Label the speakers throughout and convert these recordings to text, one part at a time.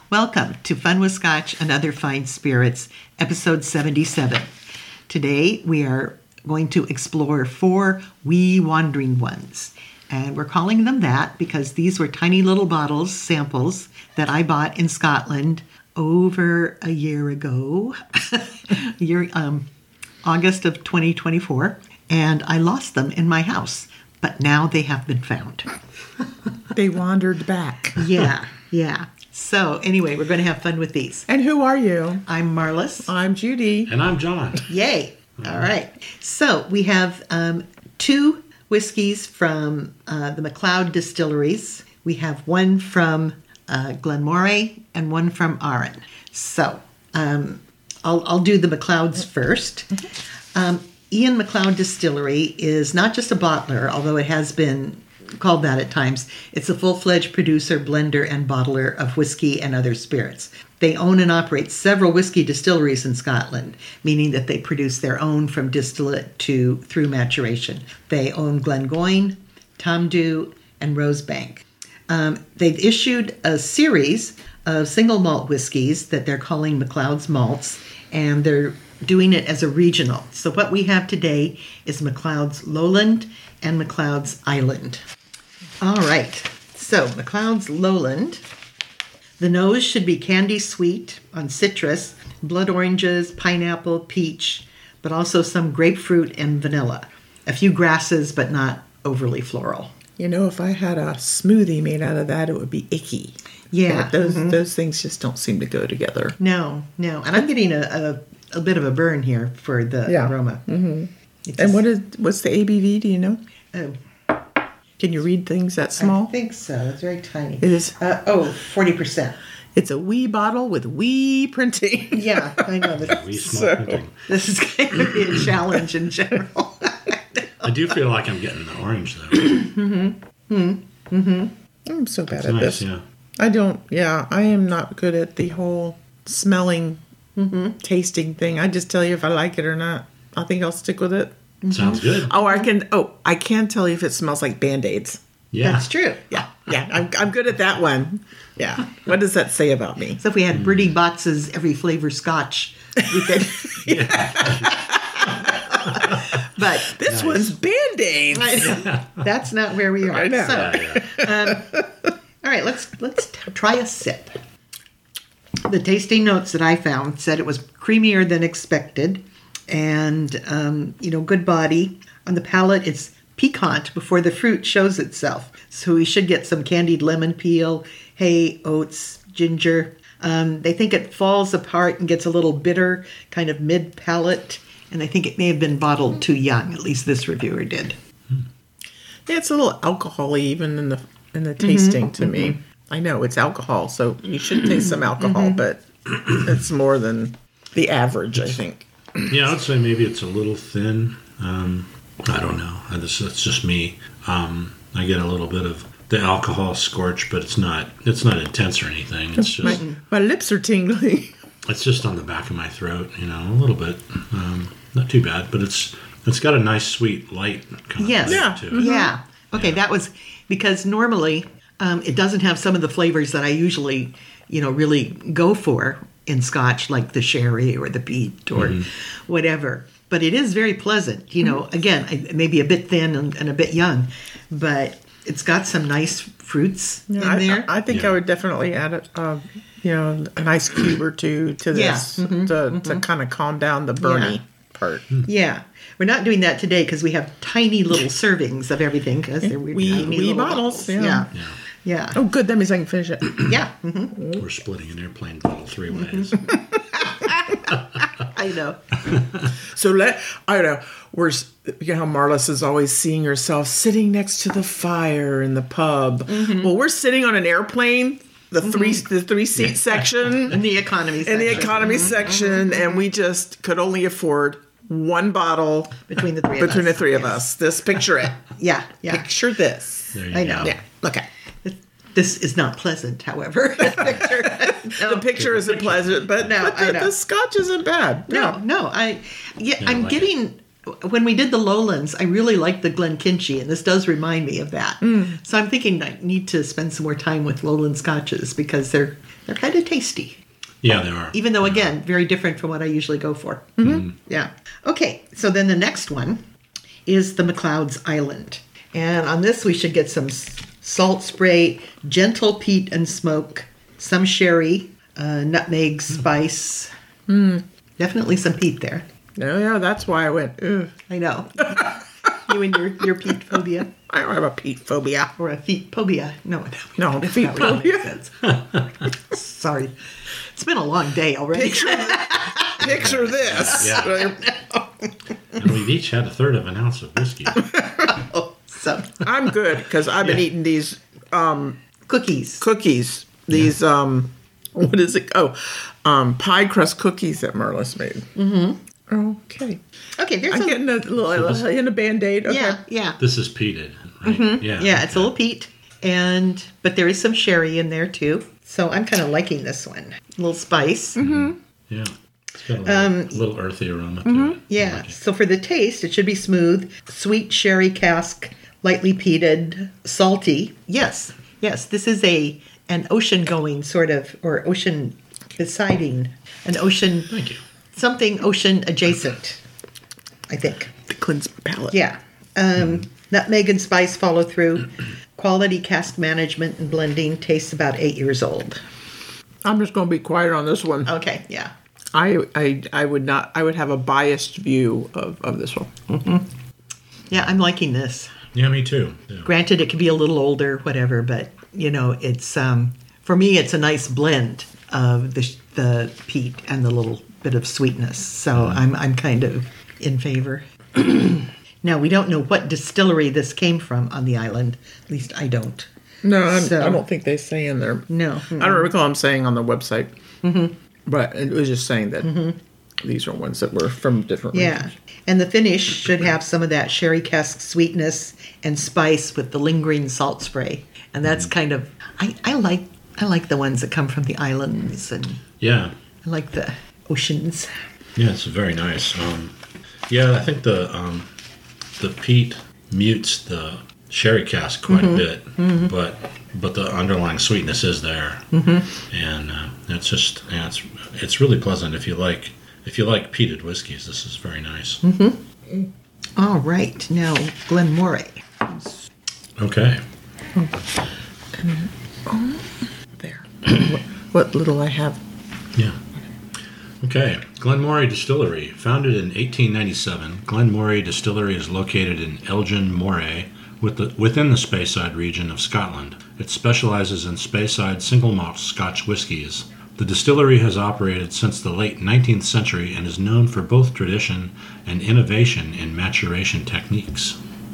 Speaker 1: Welcome to Fun with Scotch and Other Fine Spirits, episode 77. Today we are going to explore 4 wee wandering ones. And we're calling them that because these were tiny little bottles, samples, that I bought in Scotland over a year ago, August of 2024. And I lost them in my house, but now they have been found.
Speaker 2: They wandered back.
Speaker 1: Yeah. So anyway, we're going to have fun with these.
Speaker 2: And who are you?
Speaker 1: I'm Marlis.
Speaker 2: I'm Judy.
Speaker 3: And I'm John.
Speaker 1: Yay. All right. So we have 2 whiskeys from the MacLeod distilleries. We have one from Glenmorangie and one from Arran. So I'll do the MacLeods first. Ian MacLeod Distillery is not just a bottler, although it has been called that at times. It's a full-fledged producer, blender, and bottler of whiskey and other spirits. They own and operate several whiskey distilleries in Scotland, meaning that they produce their own from distillate through maturation. They own Glengoyne, Tamdhu, and Rosebank. They've issued a series of single malt whiskeys that they're calling MacLeod's Malts, and they're doing it as a regional. So what we have today is MacLeod's Lowland and MacLeod's Island. All right, so MacLeod's Lowland. The nose should be candy sweet on citrus, blood oranges, pineapple, peach, but also some grapefruit and vanilla. A few grasses, but not overly floral.
Speaker 2: You know, if I had a smoothie made out of that, it would be icky.
Speaker 1: Yeah.
Speaker 2: But those things just don't seem to go together.
Speaker 1: No. And I'm getting a bit of a burn here for the aroma.
Speaker 2: Mm-hmm. And what's the ABV, do you know? Can you read things that small?
Speaker 1: I think so. It's very tiny.
Speaker 2: It is.
Speaker 1: 40%.
Speaker 2: It's a wee bottle with wee printing.
Speaker 1: Yeah, I know.
Speaker 3: Wee small printing.
Speaker 1: This is going to be a challenge in general.
Speaker 3: I do feel like I'm getting the orange, though.
Speaker 2: I'm so bad
Speaker 3: It's
Speaker 2: at
Speaker 3: nice,
Speaker 2: this.
Speaker 3: yeah.
Speaker 2: I am not good at the whole smelling, tasting thing. I just tell you if I like it or not. I think I'll stick with it.
Speaker 3: Sounds good.
Speaker 2: I can tell you if it smells like Band-Aids.
Speaker 3: Yeah.
Speaker 1: That's true.
Speaker 2: Yeah, I'm good at that one. Yeah. What does that say about me?
Speaker 1: So if we had Bertie Bott's every flavor scotch, we could. But
Speaker 2: this one's Band-Aids.
Speaker 1: That's not where we are.
Speaker 2: I know.
Speaker 1: So, all right, let's try a sip. The tasting notes that I found said it was creamier than expected, and good body. On the palate, it's piquant before the fruit shows itself. So we should get some candied lemon peel, hay, oats, ginger. They think it falls apart and gets a little bitter, kind of mid-palate, and I think it may have been bottled too young. At least this reviewer did.
Speaker 2: Yeah, it's a little alcohol-y even in the tasting to me. I know it's alcohol, so you should taste some alcohol, but it's more than the average, I think.
Speaker 3: Yeah, I'd say maybe it's a little thin. I don't know. That's just me. I get a little bit of the alcohol scorch, but it's not intense or anything. It's just
Speaker 2: my lips are tingling.
Speaker 3: It's just on the back of my throat, a little bit. Not too bad, but it's got a nice sweet light kind of flavor to it.
Speaker 1: Yeah. Okay, that was because normally it doesn't have some of the flavors that I usually, really go for in Scotch, like the sherry or the peat or whatever. But it is very pleasant. Again, maybe a bit thin and a bit young, but it's got some nice fruits in there.
Speaker 2: I think I would definitely add a nice cube or two to this to kind of calm down the burny part.
Speaker 1: Yeah. We're not doing that today because we have tiny little servings of everything because they're wee
Speaker 2: bottles.
Speaker 1: Yeah.
Speaker 2: Oh, good. That means I can finish it.
Speaker 1: Yeah.
Speaker 3: We're splitting an airplane bottle 3 ways.
Speaker 1: I know.
Speaker 2: So Marlis is always seeing herself sitting next to the fire in the pub. Well, we're sitting on an airplane, the three seat section
Speaker 1: In the economy section.
Speaker 2: and we just could only afford one bottle
Speaker 1: between the three of us.
Speaker 2: This picture it.
Speaker 1: Yeah.
Speaker 2: Picture this.
Speaker 3: There you
Speaker 1: I
Speaker 3: go.
Speaker 1: know.
Speaker 2: Yeah. Okay.
Speaker 1: This is not pleasant, however.
Speaker 2: The picture isn't pleasant, but the scotch isn't bad.
Speaker 1: No. I'm getting when we did the Lowlands, I really liked the Glenkinchie, and this does remind me of that. So I'm thinking I need to spend some more time with Lowland scotches because they're They're kind of tasty.
Speaker 3: Yeah, they are.
Speaker 1: Even though, again, very different from what I usually go for. Yeah. Okay, so then the next one is the McLeod's Island. And on this, we should get some salt spray, gentle peat and smoke, some sherry, nutmeg, spice. Definitely some peat there.
Speaker 2: Oh, yeah, that's why I went, ugh.
Speaker 1: I know. You and your peat phobia.
Speaker 2: I don't have a peat phobia.
Speaker 1: Or a feet phobia. No,
Speaker 2: No,
Speaker 1: that's
Speaker 2: feet
Speaker 1: not what that
Speaker 2: phobia.
Speaker 1: makes sense. Sorry. It's been a long day already.
Speaker 2: Picture this.
Speaker 3: Yeah. And we've each had a third of an ounce of whiskey.
Speaker 1: So,
Speaker 2: I'm good because I've been eating these
Speaker 1: cookies.
Speaker 2: cookies. These, what is it? Oh, pie crust cookies that Merlis made. Okay.
Speaker 1: Okay, there's
Speaker 2: I'm getting a little in a Band-Aid. Okay.
Speaker 1: Yeah.
Speaker 3: This is peated, right? Yeah.
Speaker 1: Yeah, it's a little peat, but there is some sherry in there too. So I'm kind of liking this one. A little spice.
Speaker 3: Yeah. It's got a little earthy aroma to it.
Speaker 1: Yeah.
Speaker 3: I like it.
Speaker 1: So for the taste, it should be smooth, sweet sherry cask, lightly peated, salty. Yes. This is an ocean going sort of, or ocean besiding, an ocean.
Speaker 3: Thank you.
Speaker 1: Something ocean adjacent, I think.
Speaker 2: To cleanse my palate.
Speaker 1: Yeah. Nutmeg and spice follow through. Quality cask management and blending. Tastes about 8 years old.
Speaker 2: I'm just going to be quiet on this one.
Speaker 1: Okay, yeah.
Speaker 2: I would not. I would have a biased view of this one.
Speaker 1: Yeah, I'm liking this.
Speaker 3: Yeah, me too. Yeah.
Speaker 1: Granted, it could be a little older, whatever, but, it's, for me, it's a nice blend of the peat and the little bit of sweetness. So I'm kind of in favor. Now, we don't know what distillery this came from on the island. At least I don't.
Speaker 2: No, I
Speaker 1: So-
Speaker 2: don't think they say in there.
Speaker 1: No.
Speaker 2: I don't recall them saying on the website. But it was just saying that these are ones that were from different
Speaker 1: Yeah.
Speaker 2: regions.
Speaker 1: And the finish should have some of that sherry cask sweetness and spice with the lingering salt spray. And that's kind of, I like the ones that come from the islands, and
Speaker 3: Yeah.
Speaker 1: I like the oceans.
Speaker 3: Yeah, it's very nice. Yeah, I think the peat mutes the sherry cask quite a bit, but the underlying sweetness is there, and it's just it's really pleasant if you like peated whiskeys. This is very nice.
Speaker 1: All right, now Glenmorangie.
Speaker 3: Okay.
Speaker 2: There. what little I have.
Speaker 3: Yeah. Okay. Glenmorangie Distillery. Founded in 1897, Glenmorangie Distillery is located in Elgin Moray within the Speyside region of Scotland. It specializes in Speyside single malt Scotch whiskies. The distillery has operated since the late 19th century and is known for both tradition and innovation in maturation techniques.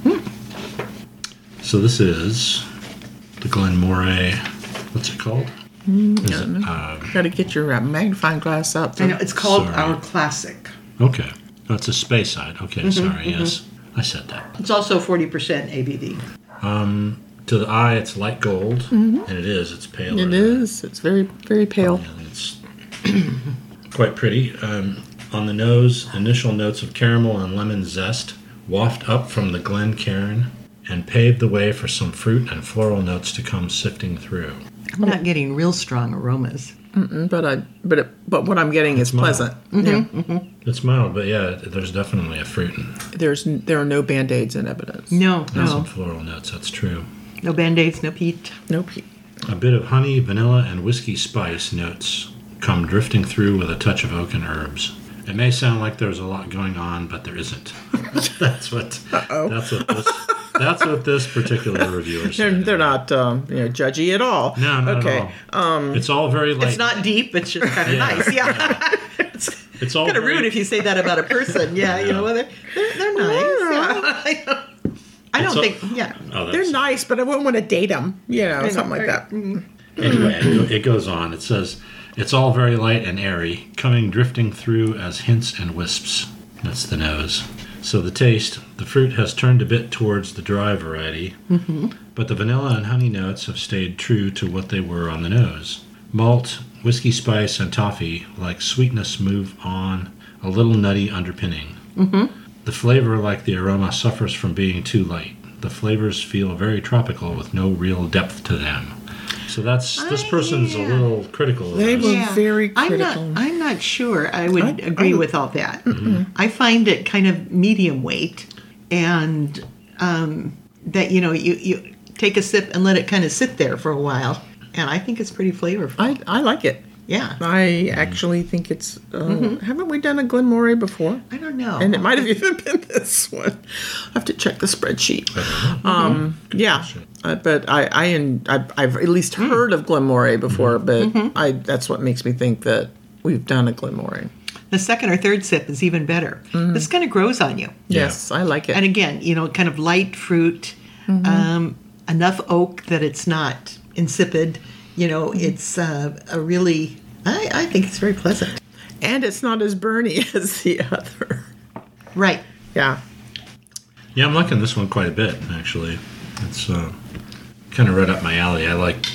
Speaker 3: So this is the Glenmorangie, what's it called? Is it,
Speaker 2: Got to get your magnifying glass out.
Speaker 1: I know, it's called
Speaker 3: Sorry.
Speaker 1: Our Classic.
Speaker 3: Okay. Oh, it's a Speyside. Okay, sorry. Yes, I said that.
Speaker 1: It's also 40% ABV.
Speaker 3: To the eye, it's light gold, and it is. It's pale.
Speaker 2: It is. It's very, very pale.
Speaker 3: Yeah, it's quite pretty. On the nose, initial notes of caramel and lemon zest waft up from the Glencairn and pave the way for some fruit and floral notes to come sifting through.
Speaker 1: I'm not getting real strong aromas.
Speaker 2: But what I'm getting is
Speaker 3: mild.
Speaker 2: pleasant. Yeah.
Speaker 3: It's mild, but yeah, there's definitely a fruit and
Speaker 2: There are no Band-Aids in evidence.
Speaker 1: No,
Speaker 3: some floral notes. That's true.
Speaker 1: No Band-Aids, no peat.
Speaker 2: Nope.
Speaker 3: A bit of honey, vanilla, and whiskey spice notes come drifting through with a touch of oak and herbs. It may sound like there's a lot going on, but there isn't. That's what this particular reviewer said.
Speaker 2: They're not judgy at all.
Speaker 3: No, not
Speaker 2: okay.
Speaker 3: at all. It's all very light.
Speaker 1: It's not deep, it's just kind of
Speaker 3: Yeah.
Speaker 1: nice. Yeah.
Speaker 3: It's all
Speaker 1: Kind of
Speaker 3: very,
Speaker 1: rude if you say that about a person. Yeah, you know, well, they're nice. Yeah. I don't think, yeah.
Speaker 3: Oh,
Speaker 2: They're nice, but I wouldn't want to date them. Something like that.
Speaker 3: Anyway, it goes on. It says, it's all very light and airy, coming drifting through as hints and wisps. That's the nose. So the taste, the fruit has turned a bit towards the dry variety, but the vanilla and honey notes have stayed true to what they were on the nose. Malt, whiskey spice, and toffee, like sweetness, move on a little nutty underpinning. The flavor, like the aroma, suffers from being too light. The flavors feel very tropical with no real depth to them. So this person's a little critical of
Speaker 2: They
Speaker 3: this.
Speaker 2: were very critical.
Speaker 1: I'm not sure I would agree
Speaker 2: I-
Speaker 1: with all that. I find it kind of medium weight, and that you take a sip and let it kind of sit there for a while, and I think it's pretty flavorful.
Speaker 2: I like it.
Speaker 1: Yeah.
Speaker 2: I actually think it's. Haven't we done a Glenmorangie before?
Speaker 1: I don't know.
Speaker 2: And it might have even been this one. I have to check the spreadsheet. Yeah, but I've at least heard of Glenmorangie before, but that's what makes me think that we've done a Glenmorangie.
Speaker 1: The second or third sip is even better. This kind of grows on you.
Speaker 2: Yes, I like it.
Speaker 1: And again, kind of light fruit, enough oak that it's not insipid. It's a really, I think it's very pleasant.
Speaker 2: And it's not as burny as the other.
Speaker 1: Right.
Speaker 2: Yeah.
Speaker 3: Yeah, I'm liking this one quite a bit, actually. It's kind of right up my alley. I like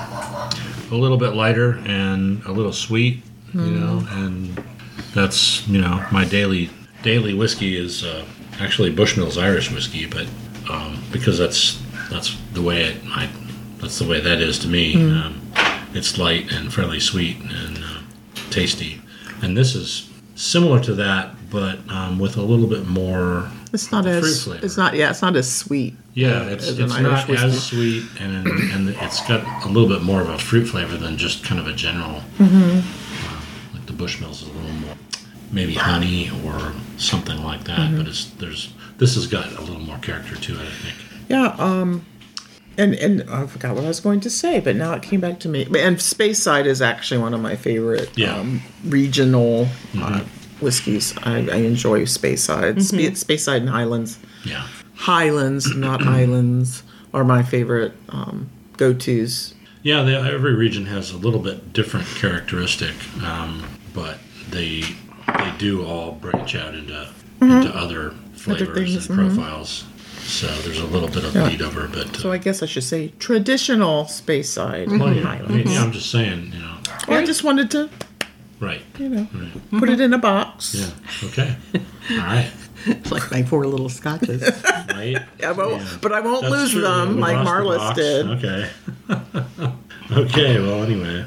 Speaker 3: a little bit lighter and a little sweet, and that's, my daily whiskey is actually Bushmills Irish whiskey, but because that's the way that's the way that is to me. It's light and fairly sweet and tasty. And this is similar to that, but with a little bit more
Speaker 2: It's not
Speaker 3: fruit
Speaker 2: as.
Speaker 3: flavor.
Speaker 2: It's not. Yeah, it's not as sweet.
Speaker 3: Yeah, it's
Speaker 2: as an Irish
Speaker 3: not
Speaker 2: whiskey.
Speaker 3: as sweet, and it's got a little bit more of a fruit flavor than just kind of a general. Like the Bushmills is a little more, maybe honey or something like that. But this has got a little more character to it, I think.
Speaker 2: Yeah. And I forgot what I was going to say, but now it came back to me. And Speyside is actually one of my favorite regional whiskeys. I enjoy Speyside. Speyside and Highlands.
Speaker 3: Yeah.
Speaker 2: Highlands, not Islands, are my favorite go-tos.
Speaker 3: Yeah, every region has a little bit different characteristic, but they do all branch out into other flavors
Speaker 2: things,
Speaker 3: and profiles. So there's a little bit of bleed over, but
Speaker 2: So I guess I should say traditional Speyside
Speaker 3: well,
Speaker 2: and
Speaker 3: yeah,
Speaker 2: Highlands.
Speaker 3: I'm just saying,
Speaker 2: Well, I just wanted to,
Speaker 3: right.
Speaker 2: put it in a box.
Speaker 3: Yeah. Okay. All right.
Speaker 1: Like my 4 little scotches.
Speaker 3: Right.
Speaker 2: Yeah, but I won't
Speaker 3: That's
Speaker 2: lose
Speaker 3: true.
Speaker 2: them
Speaker 3: We
Speaker 2: like
Speaker 3: lost the
Speaker 2: Marlis
Speaker 3: box.
Speaker 2: did.
Speaker 3: Okay. Okay. Well, anyway.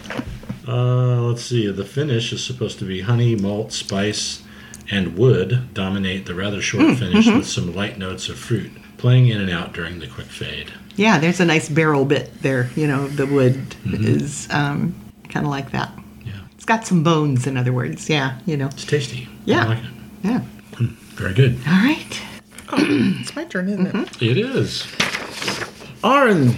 Speaker 3: Let's see. The finish is supposed to be honey, malt, spice, and wood dominate the rather short finish with some light notes of fruit playing in and out during the quick fade.
Speaker 1: Yeah, there's a nice barrel bit there. The wood is kind of like that.
Speaker 3: Yeah.
Speaker 1: It's got some bones, in other words. Yeah,
Speaker 3: It's tasty.
Speaker 1: Yeah.
Speaker 3: I like it.
Speaker 1: Yeah.
Speaker 3: Very good.
Speaker 1: All right.
Speaker 2: It's my turn, isn't it?
Speaker 3: It is.
Speaker 2: Arran.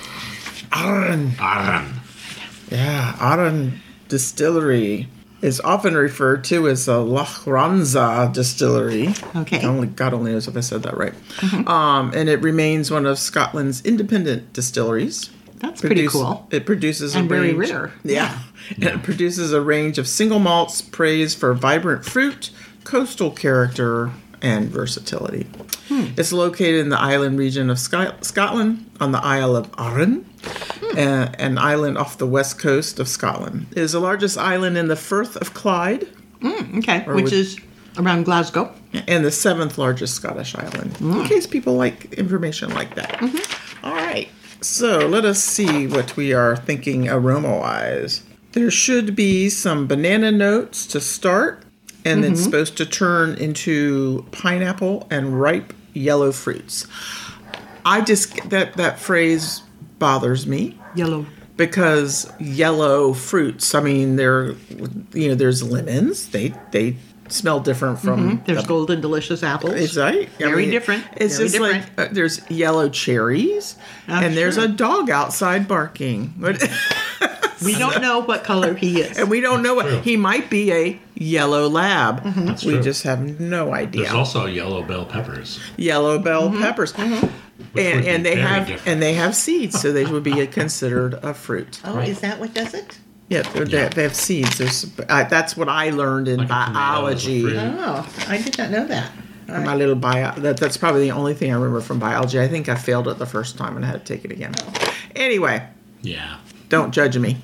Speaker 3: Aran.
Speaker 2: Yeah, Arran Distillery is often referred to as a Lachranza distillery.
Speaker 1: Okay.
Speaker 2: God only knows if I said that right. And it remains one of Scotland's independent distilleries.
Speaker 1: That's pretty cool.
Speaker 2: It produces
Speaker 1: And
Speaker 2: a
Speaker 1: very
Speaker 2: range.
Speaker 1: rare.
Speaker 2: Yeah. And it produces a range of single malts praised for vibrant fruit, coastal character, and versatility. It's located in the island region of Scotland on the Isle of Arran, an island off the west coast of Scotland. It is the largest island in the Firth of Clyde
Speaker 1: Okay. Which is around Glasgow.
Speaker 2: and the 7th largest Scottish island, in case people like information like that. All right. So let us see what we are thinking aroma-wise. There should be some banana notes to start, and it's supposed to turn into pineapple and ripe yellow fruits. I just that phrase bothers me
Speaker 1: Yellow.
Speaker 2: because yellow fruits. I mean, there's lemons. They smell different from
Speaker 1: There's golden delicious apples.
Speaker 2: It's right.
Speaker 1: Very different.
Speaker 2: It's
Speaker 1: Very
Speaker 2: just
Speaker 1: different.
Speaker 2: like there's yellow cherries, and there's
Speaker 1: sure.
Speaker 2: a dog outside barking.
Speaker 1: We don't know what color he is.
Speaker 2: And we don't know
Speaker 3: True.
Speaker 2: what he might be a yellow lab.
Speaker 3: That's
Speaker 2: We
Speaker 3: true.
Speaker 2: just have no idea.
Speaker 3: There's also yellow bell peppers.
Speaker 2: Yellow bell peppers.
Speaker 3: Which would be
Speaker 2: And they
Speaker 3: very
Speaker 2: have
Speaker 3: different.
Speaker 2: seeds, so they would be considered a fruit.
Speaker 1: Oh, is that what does it?
Speaker 2: Yeah, they have seeds. That's what I learned in
Speaker 3: Like a tomato is a
Speaker 2: biology.
Speaker 3: fruit.
Speaker 1: Oh, I did not know that.
Speaker 2: My little that's probably the only thing I remember from biology. I think I failed it the first time and I had to take it again. Anyway,
Speaker 3: Yeah.
Speaker 2: don't judge me.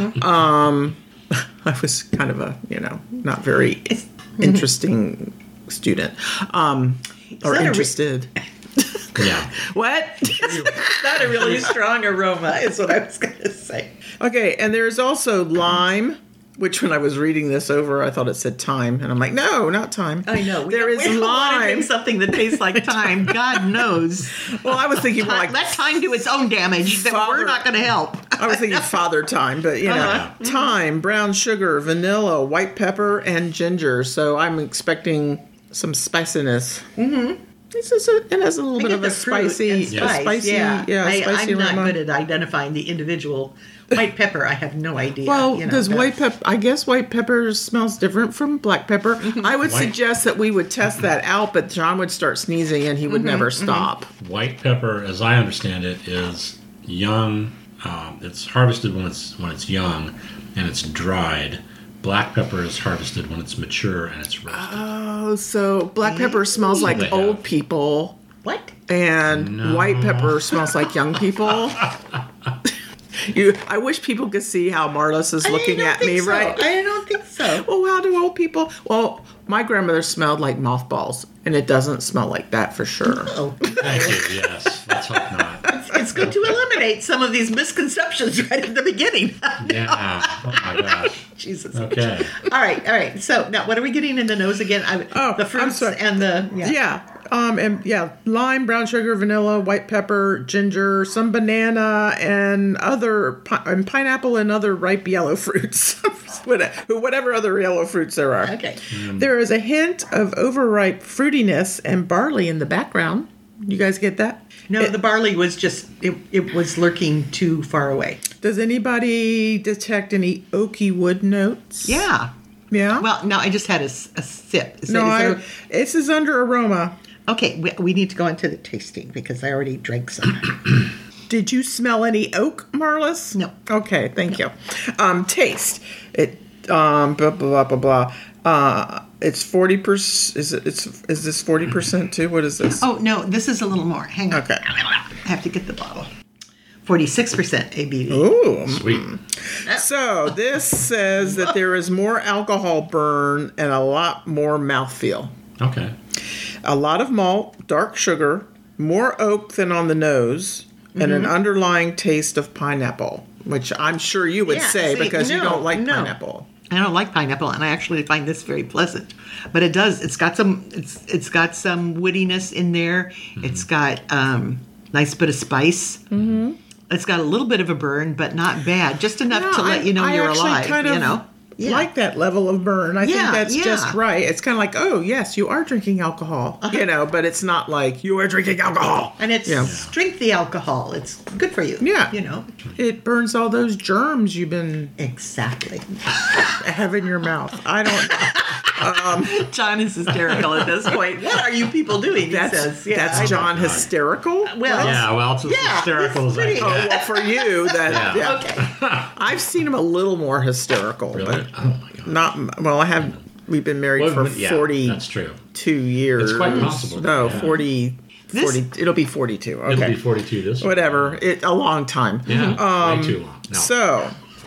Speaker 2: I was kind of a, not very interesting student. Or
Speaker 1: that a
Speaker 2: interested.
Speaker 3: Yeah.
Speaker 2: What?
Speaker 1: Not a really strong aroma, is what I was going to say.
Speaker 2: Okay, and there's also lime, which when I was reading this over, I thought it said thyme, and I'm like, no, not thyme.
Speaker 1: I know.
Speaker 2: There is
Speaker 1: we don't want to
Speaker 2: lime.
Speaker 1: drink something that tastes like thyme. God knows.
Speaker 2: Well, I was thinking more like
Speaker 1: Let thyme do its own damage. That
Speaker 2: Father-
Speaker 1: we're not going to help.
Speaker 2: I was thinking father thyme, but you know, thyme, brown sugar, vanilla, white pepper, and ginger. So I'm expecting some spiciness. Mm-hmm. It has a little bit of a spicy, spicy
Speaker 1: I'm not
Speaker 2: aroma.
Speaker 1: good at identifying the individual. White pepper, I have no idea.
Speaker 2: Well, does
Speaker 1: but-
Speaker 2: white pepper? I guess white pepper smells different from black pepper. I would
Speaker 3: White-
Speaker 2: suggest that we would test that out, but John would start sneezing and he would never stop.
Speaker 3: White pepper, as I understand it, is young. It's harvested when it's young, and it's dried. Black pepper is harvested when it's mature and it's roasted.
Speaker 2: Oh, so black pepper smells like
Speaker 3: They
Speaker 2: old
Speaker 3: have.
Speaker 2: people,
Speaker 1: What?
Speaker 2: and white pepper smells like young people. I wish people could see how Marlis is looking
Speaker 1: I don't
Speaker 2: at me,
Speaker 1: think so.
Speaker 2: right?
Speaker 1: I don't think so.
Speaker 2: Well, how do old people? Well, my grandmother smelled like mothballs, and it doesn't smell like that for sure.
Speaker 1: Oh,
Speaker 3: Thank you. Yes. Let's hope not.
Speaker 1: it's good to eliminate some of these misconceptions right at the beginning.
Speaker 3: Yeah. Oh my gosh.
Speaker 1: Jesus.
Speaker 3: Okay.
Speaker 1: All right. So now, what are we getting in the nose again? The fruits
Speaker 2: I'm sorry.
Speaker 1: and the
Speaker 2: Lime, brown sugar, vanilla, white pepper, ginger, some banana, and and pineapple and other ripe yellow fruits. Whatever other yellow fruits there are.
Speaker 1: Okay.
Speaker 2: There is a hint of overripe fruitiness and barley in the background. You guys get that?
Speaker 1: No, the barley was just it was lurking too far away.
Speaker 2: Does anybody detect any oaky wood notes?
Speaker 1: Yeah.
Speaker 2: Yeah.
Speaker 1: Well, no, I just had a sip.
Speaker 2: This is under aroma.
Speaker 1: Okay, we need to go into the tasting because I already drank some.
Speaker 2: Did you smell any oak, Marlis?
Speaker 1: No.
Speaker 2: Okay, thank you. Taste. It blah blah blah blah blah. It's 40%. Is this 40% too? What is this?
Speaker 1: Oh no, this is a little more. Hang on.
Speaker 2: Okay.
Speaker 1: I have to get the bottle. 46% ABV.
Speaker 2: Ooh.
Speaker 3: Sweet.
Speaker 2: So this says that there is more alcohol burn and a lot more mouthfeel.
Speaker 3: Okay.
Speaker 2: A lot of malt, dark sugar, more oak than on the nose, and an underlying taste of pineapple, which I'm sure you would say because you don't like pineapple.
Speaker 1: I don't like pineapple, and I actually find this very pleasant. But it does. It's got some woodiness in there. It's got nice bit of spice. Mm-hmm. It's got a little bit of a burn, but not bad. Just enough to let you know you're alive.
Speaker 2: Like that level of burn. I think that's
Speaker 1: yeah.
Speaker 2: just right. It's kind of like, oh yes, you are drinking alcohol, but it's not like you are drinking alcohol.
Speaker 1: And it's drink the alcohol. It's good for you.
Speaker 2: Yeah, it burns all those germs you've been
Speaker 1: exactly
Speaker 2: have in your mouth. I don't.
Speaker 1: John is hysterical at this point. What are you people doing?
Speaker 2: That's John hysterical.
Speaker 1: Well,
Speaker 3: it's as hysterical as I
Speaker 1: pretty-
Speaker 3: can.
Speaker 2: Oh, well, for you, that
Speaker 3: Yeah.
Speaker 1: Okay.
Speaker 2: I've seen him a little more hysterical.
Speaker 3: Really?
Speaker 2: But
Speaker 3: Oh my god.
Speaker 2: not well. I have. We've been married for
Speaker 3: Yeah,
Speaker 2: 42
Speaker 3: that's true.
Speaker 2: years.
Speaker 3: It's quite possible.
Speaker 2: No,
Speaker 3: Yeah.
Speaker 2: 40. It'll be 42. Okay.
Speaker 3: It'll be 42 this week.
Speaker 2: Whatever. A long time.
Speaker 3: Yeah. Way too long. No.
Speaker 2: So,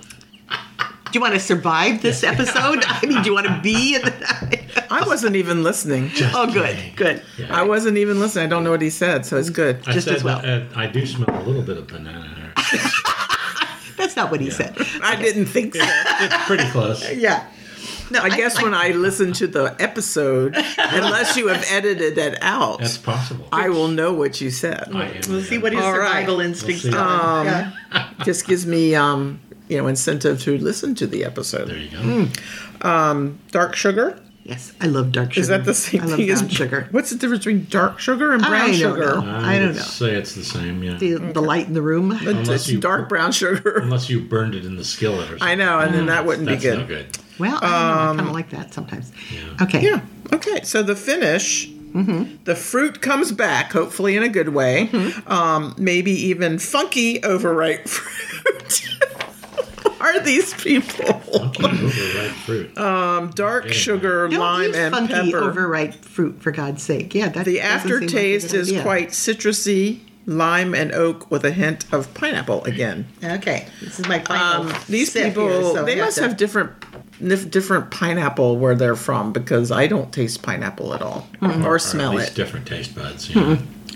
Speaker 1: Do you want to survive this episode? I mean, do you want to be in the...
Speaker 2: I wasn't even listening.
Speaker 1: Oh, good.
Speaker 3: Yeah.
Speaker 2: I wasn't even listening. I don't know what he said, so it's good.
Speaker 3: I
Speaker 1: just
Speaker 3: said
Speaker 1: as well.
Speaker 3: that, I do smell a little bit of banana here.
Speaker 1: That's not what he said.
Speaker 2: I didn't think so.
Speaker 3: It's pretty close.
Speaker 1: Yeah. No,
Speaker 2: I guess when I listen to the episode, unless you have edited that out,
Speaker 3: That's possible.
Speaker 2: I will know what you said.
Speaker 1: We'll see what his
Speaker 2: All right.
Speaker 1: survival instincts
Speaker 3: We'll see.
Speaker 1: are. Yeah.
Speaker 2: Just gives me, incentive to listen to the episode.
Speaker 3: There you go.
Speaker 2: Dark sugar.
Speaker 1: Yes, I love dark sugar.
Speaker 2: Is that the same
Speaker 1: I love
Speaker 2: thing as
Speaker 1: brown sugar?
Speaker 2: What's the difference between dark sugar and brown
Speaker 1: I don't
Speaker 2: sugar?
Speaker 1: know. I don't
Speaker 3: would
Speaker 1: know.
Speaker 3: say it's the same, yeah.
Speaker 1: The light in the room.
Speaker 3: Unless
Speaker 2: It's
Speaker 3: you-
Speaker 2: dark brown sugar.
Speaker 3: Unless you burned it in the skillet or something.
Speaker 2: I know, and then that wouldn't
Speaker 3: That's
Speaker 2: be good.
Speaker 3: no good.
Speaker 1: Well, I don't know. I kind of like that sometimes.
Speaker 3: Yeah.
Speaker 1: Okay.
Speaker 2: Yeah. Okay. So the finish, the fruit comes back, hopefully in a good way. Maybe even funky overripe fruit. Are these people?
Speaker 3: Funky overripe fruit.
Speaker 2: Dark sugar,
Speaker 1: Don't
Speaker 2: lime,
Speaker 1: use
Speaker 2: and
Speaker 1: funky,
Speaker 2: pepper.
Speaker 1: overripe fruit, for God's sake. Yeah, that
Speaker 2: The
Speaker 1: doesn't seem like a
Speaker 2: aftertaste
Speaker 1: good
Speaker 2: is
Speaker 1: idea.
Speaker 2: quite citrusy, lime and oak with a hint of pineapple again.
Speaker 1: Okay, this is my final
Speaker 2: These
Speaker 1: sip
Speaker 2: people,
Speaker 1: here, so
Speaker 2: they
Speaker 1: I
Speaker 2: must
Speaker 1: to-
Speaker 2: have different pineapple where they're from because I don't taste pineapple at all or
Speaker 3: Or
Speaker 2: smell
Speaker 3: at least
Speaker 2: it.
Speaker 3: different taste buds. Yeah.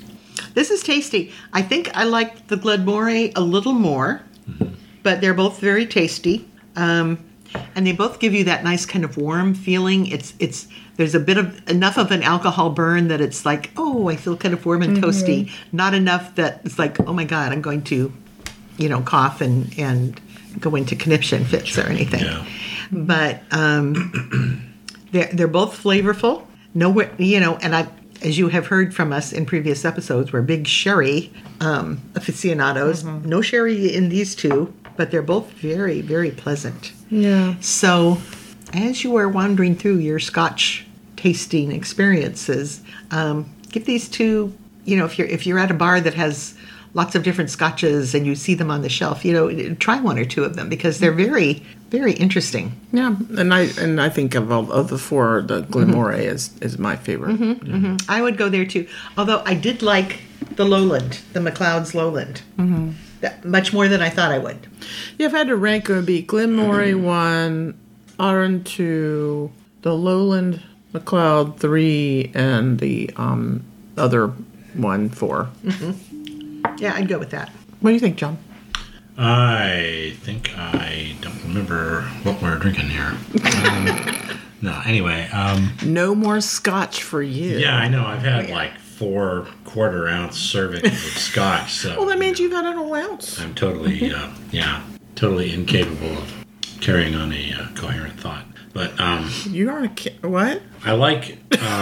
Speaker 1: This is tasty. I think I like the Glenmorangie a little more, but they're both very tasty. And they both give you that nice kind of warm feeling. It's there's a bit of enough of an alcohol burn that it's like, oh, I feel kind of warm and toasty. Not enough that it's like, oh my God, I'm going to, cough and go into conniption fits or anything.
Speaker 3: Yeah.
Speaker 1: But they're both flavorful. Nowhere, and as you have heard from us in previous episodes, we're big sherry aficionados. No sherry in these two, but they're both very, very pleasant.
Speaker 2: Yeah.
Speaker 1: So, as you are wandering through your Scotch tasting experiences, give these two. If you're at a bar that has lots of different scotches and you see them on the shelf, try one or two of them because they're very, very interesting.
Speaker 2: Yeah, and I think of the four, the Glenmorangie is my favorite.
Speaker 1: I would go there too. Although I did like the Lowland, the McLeod's Lowland, much more than I thought I would.
Speaker 2: Yeah, if I had to rank, it would be Glenmorangie 1, Aran 2, the Lowland McLeod 3, and the other one 4.
Speaker 1: Yeah, I'd go with that.
Speaker 2: What do you think, John?
Speaker 3: I think I don't remember what we're drinking here. No, anyway.
Speaker 2: No more scotch for you.
Speaker 3: Yeah, I know. I've had like 4 quarter-ounce servings of scotch. So
Speaker 2: Well, that means you've had an whole ounce.
Speaker 3: I'm totally, totally incapable of carrying on a coherent thought. But
Speaker 2: You aren't what?
Speaker 3: I like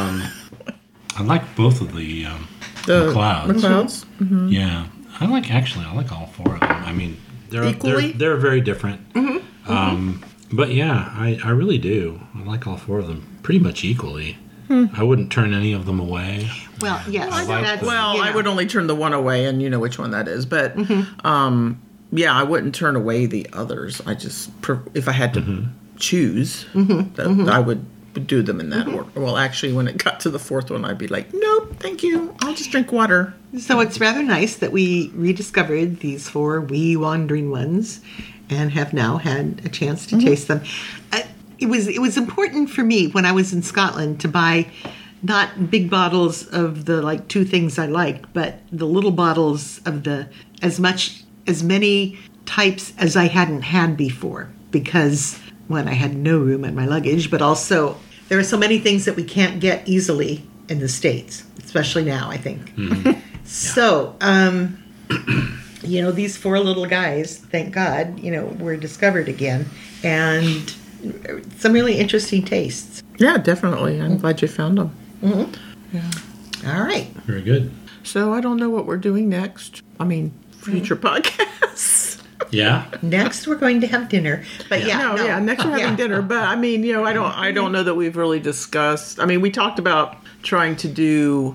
Speaker 3: both of the McLeods.
Speaker 2: McLeods?
Speaker 3: Yeah, I like all 4 of them. I mean,
Speaker 2: Equally?
Speaker 3: they're very different. But yeah, I really do. I like all 4 of them pretty much equally. I wouldn't turn any of them away.
Speaker 1: Well, yes.
Speaker 2: I would only turn the one away, and you know which one that is. But yeah, I wouldn't turn away the others. I just, if I had to choose, I would do them in that order. Well, actually, when it got to the 4th one, I'd be like, nope, thank you. I'll just drink water.
Speaker 1: So it's rather nice that we rediscovered these 4 wee wandering ones and have now had a chance to taste them. It was important for me when I was in Scotland to buy not big bottles of the 2 things I like, but the little bottles of as many types as I hadn't had before, because one, I had no room in my luggage, but also there are so many things that we can't get easily in the States, especially now, I think. So, these 4 little guys, thank God, were discovered again, and some really interesting tastes.
Speaker 2: Yeah, definitely. I'm glad you found them. Yeah.
Speaker 1: All right.
Speaker 3: Very good.
Speaker 2: So I don't know what we're doing next. I mean, future podcasts.
Speaker 3: Yeah.
Speaker 1: Next, we're going to have dinner. But
Speaker 2: next we're having dinner. But I mean, I don't know that we've really discussed. I mean, we talked about trying to do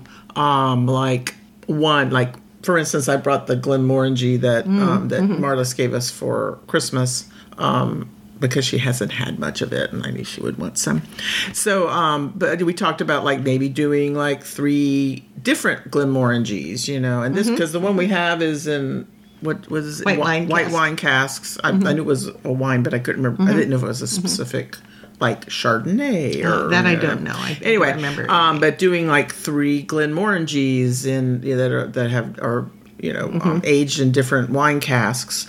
Speaker 2: for instance, I brought the Glenmorangie that Marlis gave us for Christmas. Because she hasn't had much of it, and I knew she would want some. So, but we talked about maybe doing 3 different Glenmorangies, and this because the one we have is in what was it? White wine casks. I knew it was a wine, but I couldn't remember. I didn't know if it was a specific Chardonnay or
Speaker 1: that I don't know. I don't remember.
Speaker 2: But doing 3 Glenmorangies aged in different wine casks.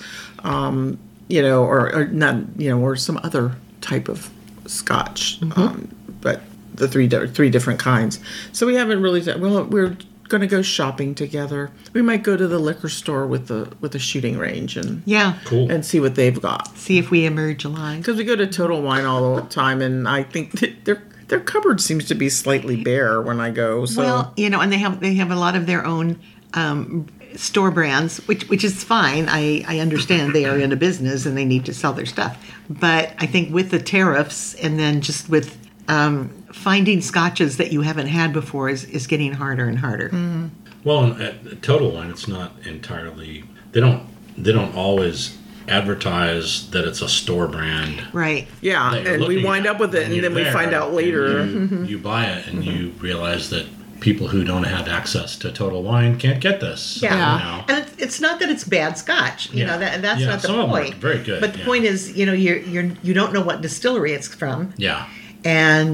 Speaker 2: Or not, or some other type of scotch, but the three different kinds. So we haven't really done. Well, we're going to go shopping together. We might go to the liquor store with the shooting range and
Speaker 3: cool,
Speaker 2: and see what they've got.
Speaker 1: See if we emerge alive.
Speaker 2: Because we go to Total Wine all the time, and I think that their cupboard seems to be slightly bare when I go. So.
Speaker 1: Well, and they have a lot of their own. Store brands, which is fine. I understand they are in a business and they need to sell their stuff. But I think with the tariffs and then just with finding scotches that you haven't had before is getting harder and harder.
Speaker 2: Mm-hmm.
Speaker 3: Well, at Total Wine, it's not entirely. They don't always advertise that it's a store brand.
Speaker 1: Right.
Speaker 2: Yeah, and we wind up with it, and then we find out later.
Speaker 3: You buy it, and you realize that people who don't have access to Total Wine can't get this.
Speaker 1: And it's not that it's bad scotch. That's not the
Speaker 3: some of them
Speaker 1: point.
Speaker 3: are very good.
Speaker 1: But the point is, you don't know what distillery it's from.
Speaker 3: Yeah.
Speaker 1: And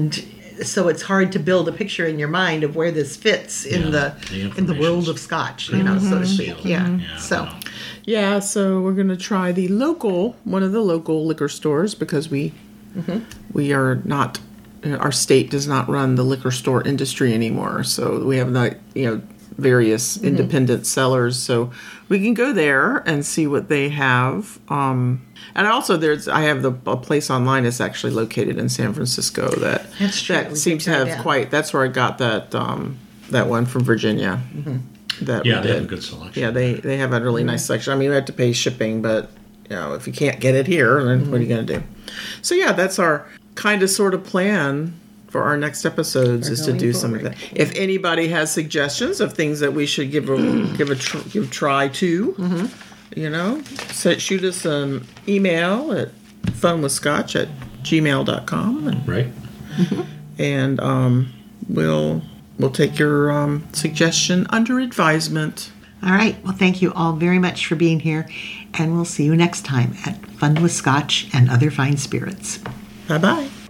Speaker 1: so it's hard to build a picture in your mind of where this fits in
Speaker 3: Yeah,
Speaker 1: in the world of Scotch, so to speak. Yeah. So.
Speaker 2: Yeah, so we're going to try one of the local liquor stores, because we are not, our state does not run the liquor store industry anymore. So we have various independent sellers. So we can go there and see what they have. And also I have a place online that's actually located in San Francisco that seems to have that's where I got that one from Virginia. They have a good selection. Yeah, they have a really nice selection. I mean, we have to pay shipping, but if you can't get it here, then what are you going to do? So that's our kind of sort of plan for our next episodes, is to do some of that. If anybody has suggestions of things that we should give a try to, shoot us an email at funwithscotch@gmail.com.
Speaker 3: Right.
Speaker 2: And we'll take your suggestion under advisement.
Speaker 1: All right. Well, thank you all very much for being here, and we'll see you next time at Fun with Scotch and Other Fine Spirits.
Speaker 2: Bye-bye.